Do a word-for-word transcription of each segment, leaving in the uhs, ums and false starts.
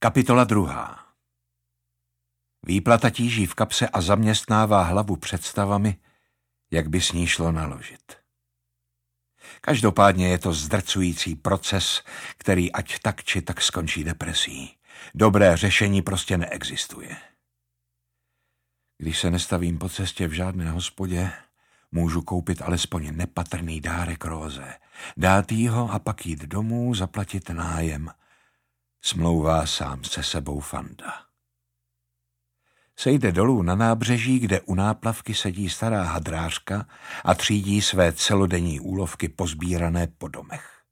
Kapitola druhá. Výplata tíží v kapse a zaměstnává hlavu představami, jak by s ní šlo naložit. Každopádně je to zdrcující proces, který ať tak či tak skončí depresí. Dobré řešení prostě neexistuje. Když se nestavím po cestě v žádné hospodě, můžu koupit alespoň nepatrný dárek Róze, dát jí ho a pak jít domů, zaplatit nájem. Smlouvá sám se sebou Fanda. Sejde dolů na nábřeží, kde u náplavky sedí stará hadrářka a třídí své celodenní úlovky pozbírané po domech.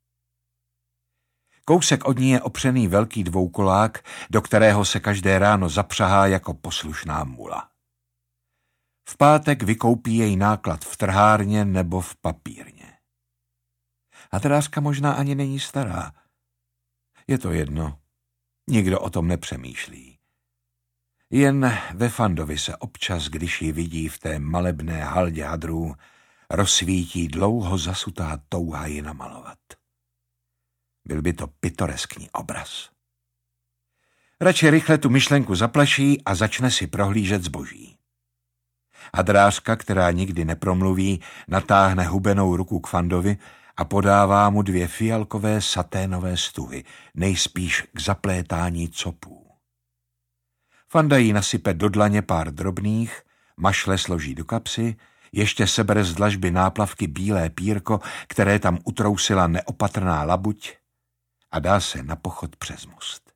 Kousek od ní je opřený velký dvoukolák, do kterého se každé ráno zapřahá jako poslušná mula. V pátek vykoupí její náklad v trhárně nebo v papírně. Hadrářka možná ani není stará. Je to jedno. Nikdo o tom nepřemýšlí. Jen ve Fandovi se občas, když ji vidí v té malebné haldě hadrů, rozsvítí dlouho zasutá touha ji namalovat. Byl by to pitoreskní obraz. Radši rychle tu myšlenku zaplaší a začne si prohlížet zboží. Hadrářka, která nikdy nepromluví, natáhne hubenou ruku k Fandovi a podává mu dvě fialkové saténové stuhy, nejspíš k zaplétání copů. Fanda jí nasype do dlaně pár drobných, mašle složí do kapsy, ještě sebere z dlažby náplavky bílé pírko, které tam utrousila neopatrná labuť, a dá se na pochod přes most.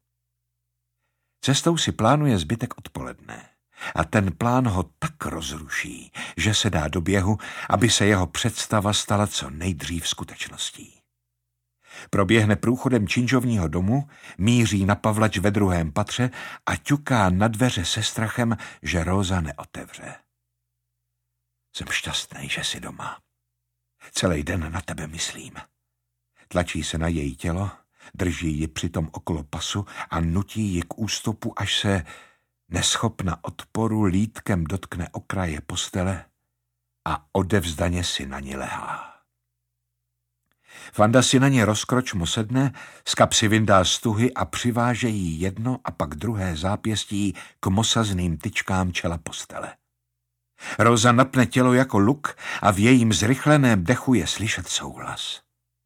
Cestou si plánuje zbytek odpoledne a ten plán ho tak rozruší, že se dá do běhu, aby se jeho představa stala co nejdřív skutečností. Proběhne průchodem činžovního domu, míří na pavlač ve druhém patře a ťuká na dveře se strachem, že Róza neotevře. Jsem šťastný, že jsi doma. Celý den na tebe myslím. Tlačí se na její tělo, drží ji přitom okolo pasu a nutí ji k ústupu, až se, neschopna odporu, lítkem dotkne okraje postele a odevzdaně si na ní lehá. Fanda si na ně rozkročmo sedne, z kapsy vyndá stuhy a přiváže jí jedno a pak druhé zápěstí k mosazným tyčkám čela postele. Róza napne tělo jako luk a v jejím zrychleném dechu je slyšet souhlas.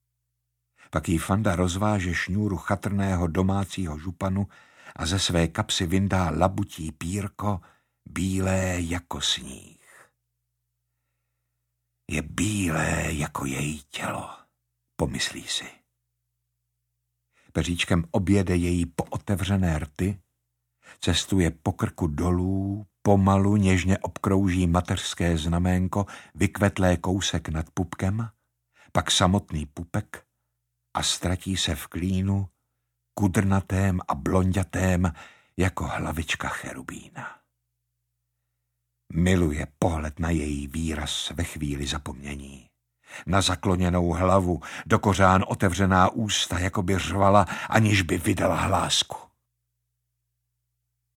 Pak jí Fanda rozváže šňůru chatrného domácího županu a ze své kapsy vyndá labutí pírko, bílé jako sníh. Je bílé jako její tělo, pomyslí si. Peříčkem objede její pootevřené rty, cestuje po krku dolů, pomalu něžně obkrouží mateřské znaménko, vykvetlé kousek nad pupkem, pak samotný pupek a ztratí se v klínu, kudrnatém a blonďatém jako hlavička cherubína. Miluje pohled na její výraz ve chvíli zapomnění. Na zakloněnou hlavu, do kořán otevřená ústa, jako by řvala, aniž by vydala hlásku.